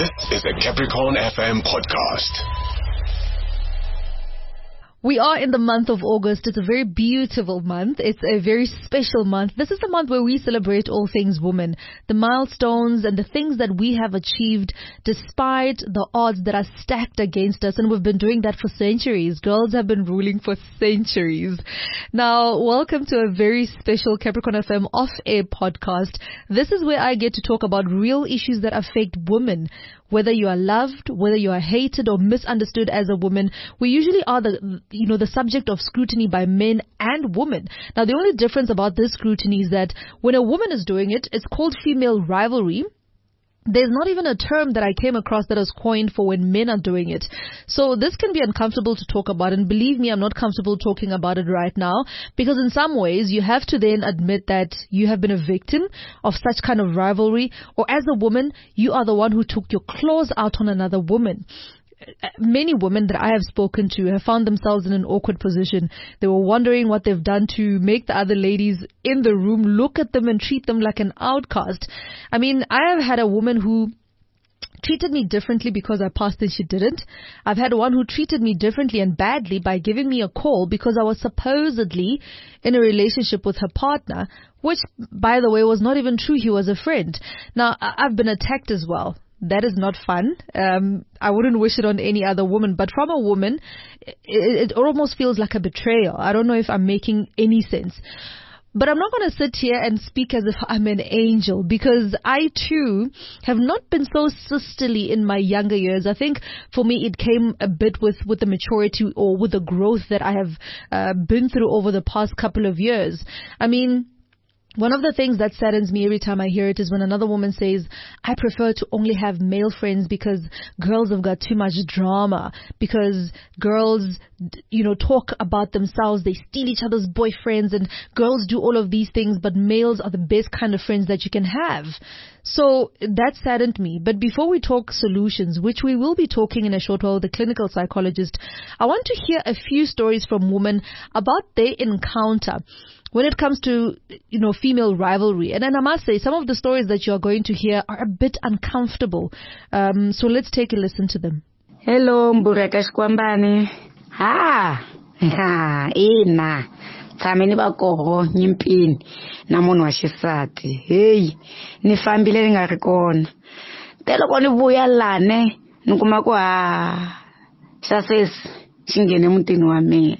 This is the Capricorn FM podcast. We are in the month of August. It's a very beautiful month. It's a very special month. This is the month where we celebrate all things women, the milestones and the things that we have achieved despite the odds that are stacked against us. And we've been doing that for centuries. Girls have been ruling for centuries. Now, welcome to a very special Capricorn FM off-air podcast. This is where I get to talk about real issues that affect women. Whether you are loved, whether you are hated or misunderstood as a woman, we usually are the subject of scrutiny by men and women. Now, the only difference about this scrutiny is that when a woman is doing it, it's called female rivalry. There's not even a term that I came across that is coined for when men are doing it. So this can be uncomfortable to talk about. And believe me, I'm not comfortable talking about it right now because in some ways you have to then admit that you have been a victim of such kind of rivalry. Or as a woman, you are the one who took your claws out on another woman. Many women that I have spoken to have found themselves in an awkward position. They were wondering what they've done to make the other ladies in the room look at them and treat them like an outcast. I mean, I have had a woman who treated me differently because I passed and she didn't. I've had one who treated me differently and badly by giving me a call because I was supposedly in a relationship with her partner, which, by the way, was not even true. He was a friend. Now, I've been attacked as well. That is not fun. I wouldn't wish it on any other woman. But from a woman, it almost feels like a betrayal. I don't know if I'm making any sense. But I'm not going to sit here and speak as if I'm an angel because I too have not been so sisterly in my younger years. I think for me it came a bit with the maturity or with the growth that I have been through over the past couple of years. I mean, one of the things that saddens me every time I hear it is when another woman says, I prefer to only have male friends because girls have got too much drama, because girls, talk about themselves, they steal each other's boyfriends and girls do all of these things, but males are the best kind of friends that you can have. So that saddened me. But before we talk solutions, which we will be talking in a short while with a clinical psychologist, I want to hear a few stories from women about their encounter when it comes to, female rivalry. And then I must say, some of the stories that you are going to hear are a bit uncomfortable. So let's take a listen to them. Hello, Mbureka Shkwambane. Ina. Tsameni ba koho nyimpini na munhu wa xisati. Hey, ni fambile ni nga ri kona. Telo ko ni vuya lane ni kuma ku xa sesi xi nghene mutini wa mina.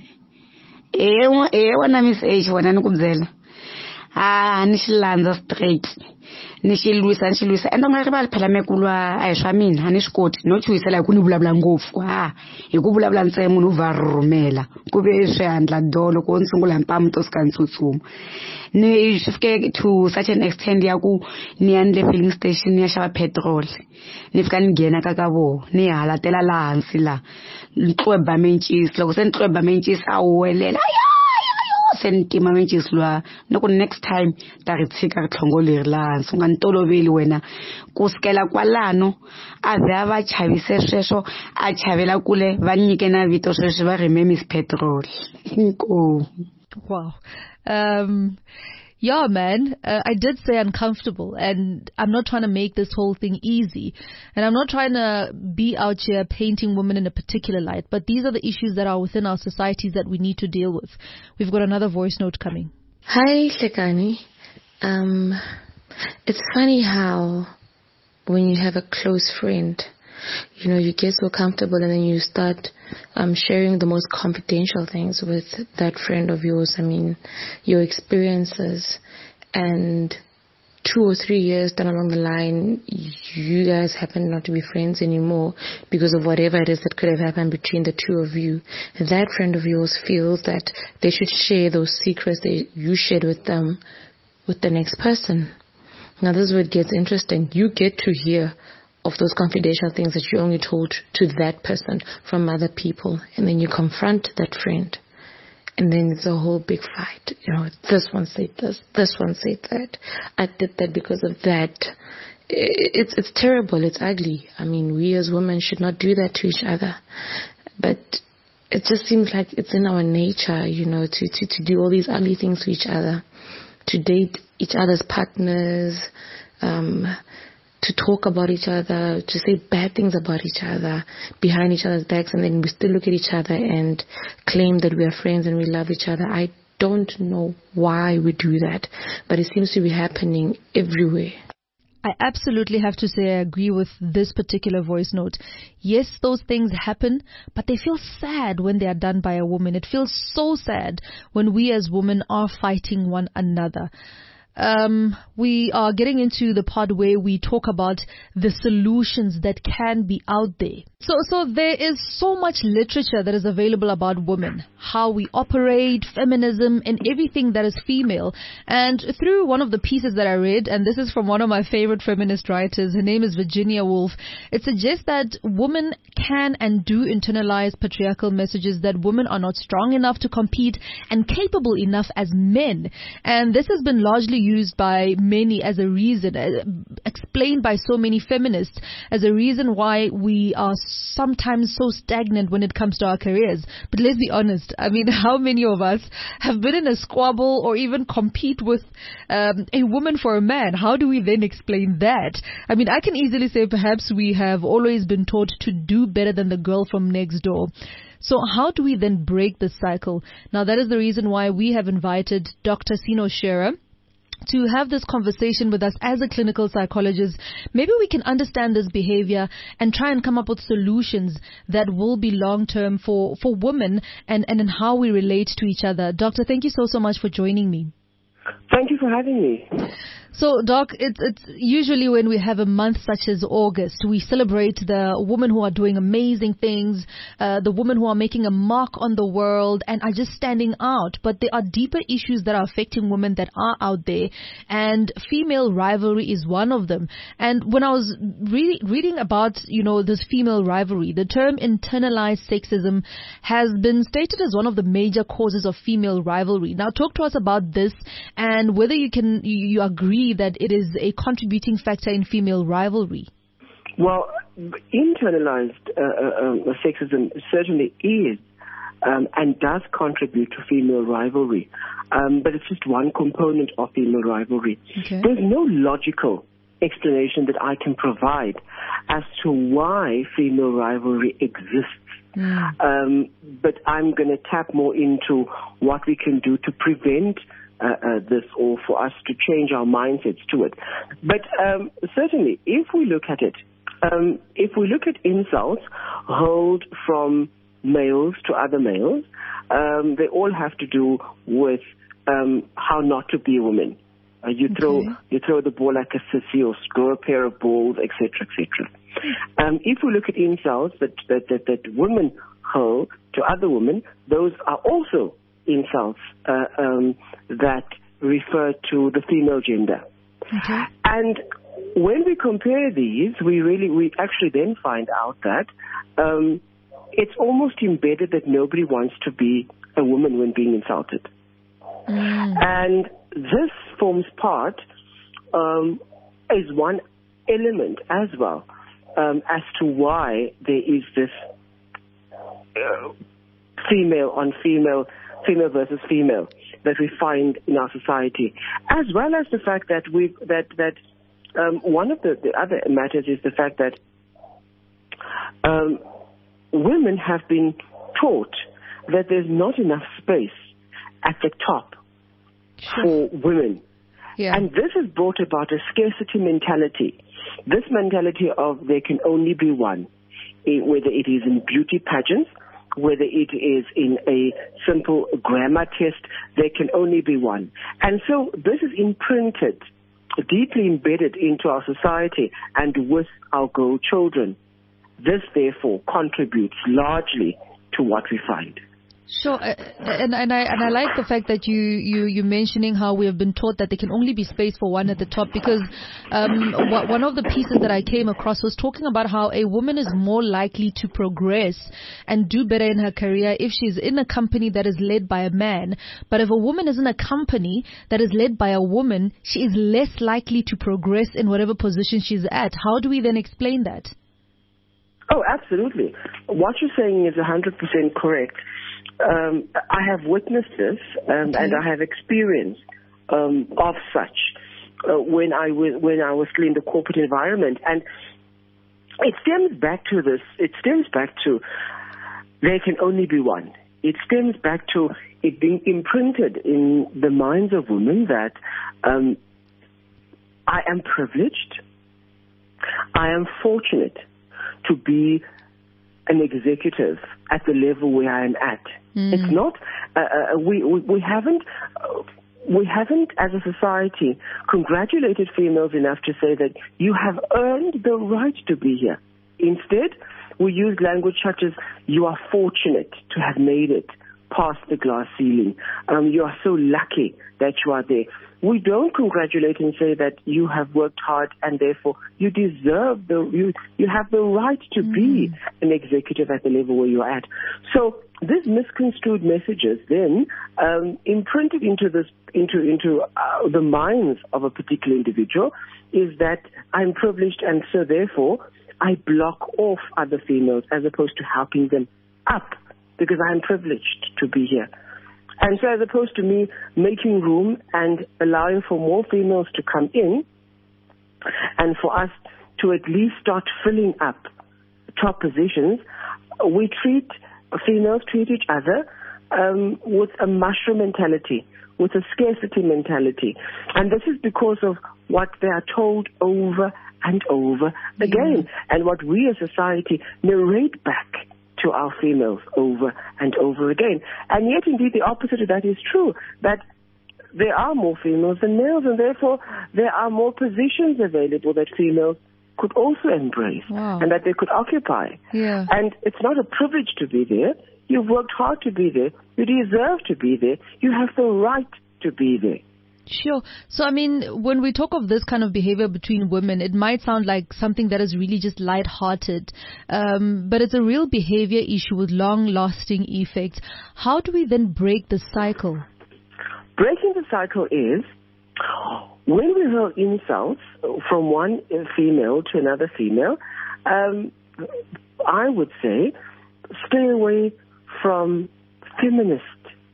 Wena Miss H, wena ni ku byela. Ni xi landza straight. Ni xi lwisa. Ende nga rivali phela mekulwa a hi swa mina, a ni swi koti no chuhisela hi ku ni vulavula ngopfu. Hi ku vulavula ntsena munhu u va rhumela. Ku ve swi handla dolo ko ni sungula mpamu to sika ni tsutsuma. Ni fike to such an extent ya ku ni ya nile filling station ni ya xava petrol. Ni fika ni nghena ka vo ni halatela laha hansi la. Ntlweba mentshisi loko se ntlweba mentshisi a welela sentima mentshisi lwa loko next time ta ri tshika ri tlhongo leri laha hansi nga ntoloveli wena ku sikela kwalano a vha va chavise sweswo a chavela kule va nyike na vito sweswi va reme Miss Petrol. Wow. Yeah, man, I did say uncomfortable, and I'm not trying to make this whole thing easy, and I'm not trying to be out here painting women in a particular light, but these are the issues that are within our societies that we need to deal with. We've got another voice note coming. Hi, Lekani. It's funny how when you have a close friend, you get so comfortable and then you start sharing the most confidential things with that friend of yours. I mean, your experiences, and 2 or 3 years down along the line, you guys happen not to be friends anymore because of whatever it is that could have happened between the two of you. That friend of yours feels that they should share those secrets that you shared with them with the next person. Now, this is where it gets interesting. You get to hear of those confidential things that you only told to that person from other people, and then you confront that friend, and then it's a whole big fight. This one said this one said that. I did that because of that. It's terrible. It's ugly. I mean, we as women should not do that to each other, but it just seems like it's in our nature, to do all these ugly things to each other, to date each other's partners, to talk about each other, to say bad things about each other behind each other's backs, and then we still look at each other and claim that we are friends and we love each other. I don't know why we do that, but it seems to be happening everywhere. I absolutely have to say I agree with this particular voice note. Yes, those things happen, but they feel sad when they are done by a woman. It feels so sad when we as women are fighting one another. We are getting into the part where we talk about the solutions that can be out there. So there is so much literature that is available about women, how we operate, feminism, and everything that is female. And through one of the pieces that I read, and this is from one of my favorite feminist writers, her name is Virginia Woolf, it suggests that women can and do internalize patriarchal messages that women are not strong enough to compete and capable enough as men. And this has been largely used by many as a reason, explained by so many feminists as a reason why we are sometimes so stagnant when it comes to our careers. But let's be honest, I mean, how many of us have been in a squabble or even compete with a woman for a man? How do we then explain that? I mean, I can easily say perhaps we have always been taught to do better than the girl from next door. So how do we then break this cycle? Now, that is the reason why we have invited Dr. Sino Shearer to have this conversation with us as a clinical psychologist. Maybe we can understand this behavior and try and come up with solutions that will be long-term for women and in how we relate to each other. Doctor, thank you so much for joining me. Thank you for having me. So, Doc, it's usually when we have a month such as August, we celebrate the women who are doing amazing things, the women who are making a mark on the world and are just standing out. But there are deeper issues that are affecting women that are out there, and female rivalry is one of them. And when I was reading about, this female rivalry, the term internalized sexism has been stated as one of the major causes of female rivalry. Now, talk to us about this and whether you agree that it is a contributing factor in female rivalry. Well, internalized sexism certainly is and does contribute to female rivalry, but it's just one component of female rivalry. Okay. There's no logical explanation that I can provide as to why female rivalry exists, but I'm going to tap more into what we can do to prevent this, or for us to change our mindsets to it. But certainly, if we look at it, if we look at insults hurled from males to other males, they all have to do with how not to be a woman. You throw the ball like a sissy, or throw a pair of balls, etc., etc. If we look at insults that women hurl to other women, those are also insults that refer to the female gender. Okay. And when we compare these, we actually then find out that it's almost embedded that nobody wants to be a woman when being insulted. And this forms part, is one element as well, as to why there is this female on female versus female that we find in our society, as well as the fact that one of the other matters is the fact that women have been taught that there's not enough space at the top for women. Yeah. And this has brought about a scarcity mentality. This mentality of there can only be one, whether it is in beauty pageants, whether it is in a simple grammar test, there can only be one. And so this is imprinted, deeply embedded into our society and with our girl children. This, therefore, contributes largely to what we find. Sure, and I like the fact that you're mentioning how we have been taught that there can only be space for one at the top, because one of the pieces that I came across was talking about how a woman is more likely to progress and do better in her career if she's in a company that is led by a man. But if a woman is in a company that is led by a woman, she is less likely to progress in whatever position she's at. How do we then explain that? Oh, absolutely. What you're saying is 100% correct. I have witnessed this, and I have experience of such. when I was still in the corporate environment. And it stems back to this. It stems back to there can only be one. It stems back to it being imprinted in the minds of women that I am privileged. I am fortunate to be an executive at the level where I am at. It's not. We haven't as a society congratulated females enough to say that you have earned the right to be here. Instead, we use language such as you are fortunate to have made it past the glass ceiling. You are so lucky that you are there. We don't congratulate and say that you have worked hard and therefore you deserve you have the right to be an executive at the level where you are at. So these misconstrued messages then imprinted into the minds of a particular individual is that I'm privileged and so therefore I block off other females as opposed to helping them up because I'm privileged to be here. And so as opposed to me making room and allowing for more females to come in and for us to at least start filling up top positions, females treat each other with a mushroom mentality, with a scarcity mentality. And this is because of what they are told over and over again, and what we as society narrate back to our females over and over again. And yet, indeed, the opposite of that is true, that there are more females than males, and therefore there are more positions available that females could also embrace and that they could occupy. Yeah. And it's not a privilege to be there. You've worked hard to be there. You deserve to be there. You have the right to be there. Sure. So, I mean, when we talk of this kind of behavior between women, it might sound like something that is really just lighthearted, but it's a real behavior issue with long-lasting effects. How do we then break the cycle? Breaking the cycle is when we hurl insults from one female to another female, I would say stay away from feminist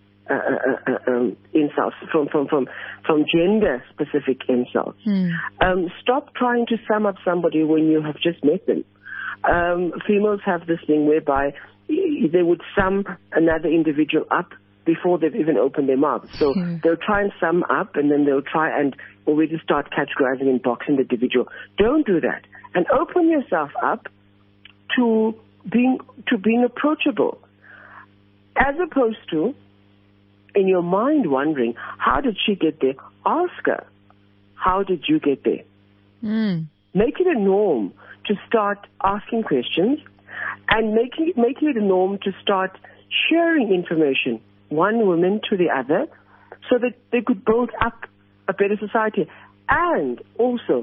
insults, from gender-specific insults. Stop trying to sum up somebody when you have just met them. Females have this thing whereby they would sum another individual up before they've even opened their mouths. So they'll try and sum up, and then they'll try and already start categorizing and boxing the individual. Don't do that, and open yourself up to being approachable, as opposed to in your mind wondering, how did she get there? Ask her, how did you get there? Make it a norm to start asking questions, and making it a norm to start sharing information, one woman to the other, so that they could build up a better society, and also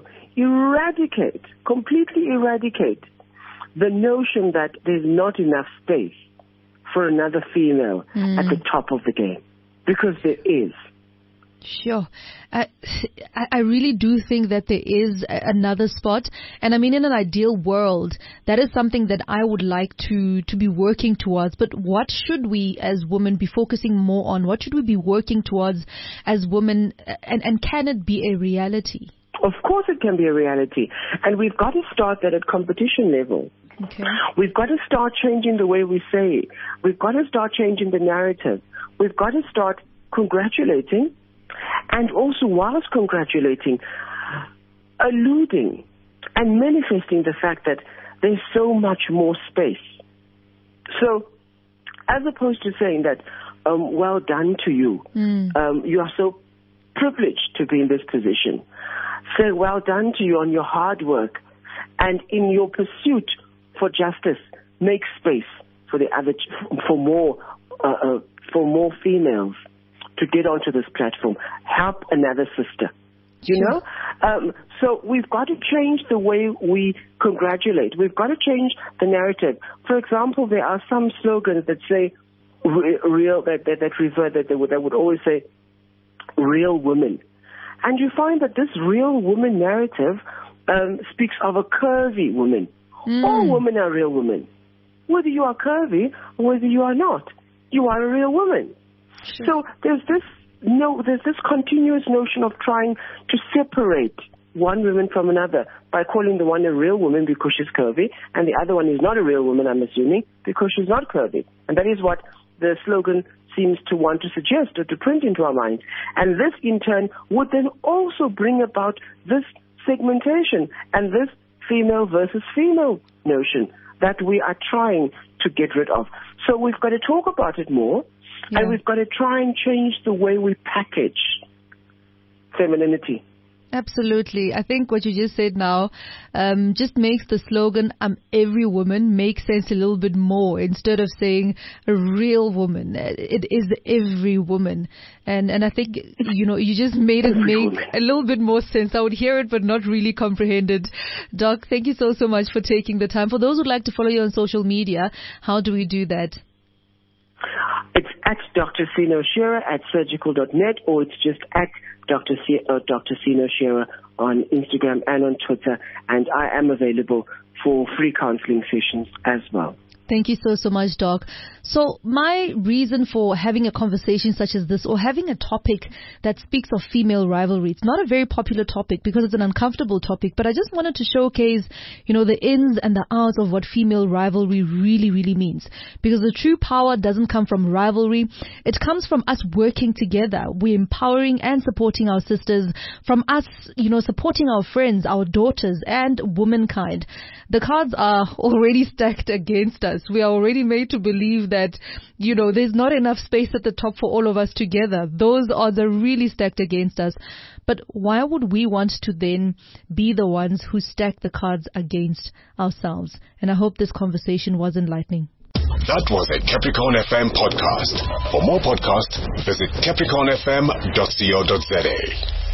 completely eradicate the notion that there's not enough space for another female at the top of the game. Because there is. Sure. I really do think that there is another spot. And I mean, in an ideal world, that is something that I would like to be working towards. But what should we as women be focusing more on? What should we be working towards as women? And can it be a reality? Of course it can be a reality. And we've got to start that at competition level. Okay. We've got to start changing the way we say it. We've got to start changing the narrative. We've got to start congratulating, and also whilst congratulating, alluding and manifesting the fact that there's so much more space. So as opposed to saying that, well done to you, you are so privileged to be in this position, say well done to you on your hard work, and in your pursuit for justice, make space for the other, for more females to get onto this platform. Help another sister. You know? So we've got to change the way we congratulate. We've got to change the narrative. For example, there are some slogans that say that would always say real women. And you find that this real woman narrative speaks of a curvy woman. All women are real women. Whether you are curvy or whether you are not, you are a real woman. Sure. So there's this no, there's this continuous notion of trying to separate one woman from another by calling the one a real woman because she's curvy, and the other one is not a real woman, I'm assuming, because she's not curvy. And that is what the slogan seems to want to suggest or to print into our minds. And this, in turn, would then also bring about this segmentation and this female versus female notion that we are trying to get rid of. So we've got to talk about it more, and we've got to try and change the way we package femininity. Absolutely. I think what you just said now just makes the slogan, I'm every woman, make sense a little bit more. Instead of saying a real woman, it is every woman. And I think, you just made it make a little bit more sense. I would hear it, but not really comprehend it. Doc, thank you so much for taking the time. For those who'd like to follow you on social media, how do we do that? It's at Dr. Sino Shearer at surgical.net, or it's just at Dr. Sino Shearer on Instagram and on Twitter. And I am available for free counseling sessions as well. Thank you so much, Doc. So my reason for having a conversation such as this, or having a topic that speaks of female rivalry, it's not a very popular topic because it's an uncomfortable topic, but I just wanted to showcase, the ins and the outs of what female rivalry really, really means. Because the true power doesn't come from rivalry. It comes from us working together. We're empowering and supporting our sisters, from us, supporting our friends, our daughters, and womankind. The cards are already stacked against us. We are already made to believe that, there's not enough space at the top for all of us together. Those odds are really stacked against us. But why would we want to then be the ones who stack the cards against ourselves? And I hope this conversation was enlightening. That was a Capricorn FM podcast. For more podcasts, visit capricornfm.co.za.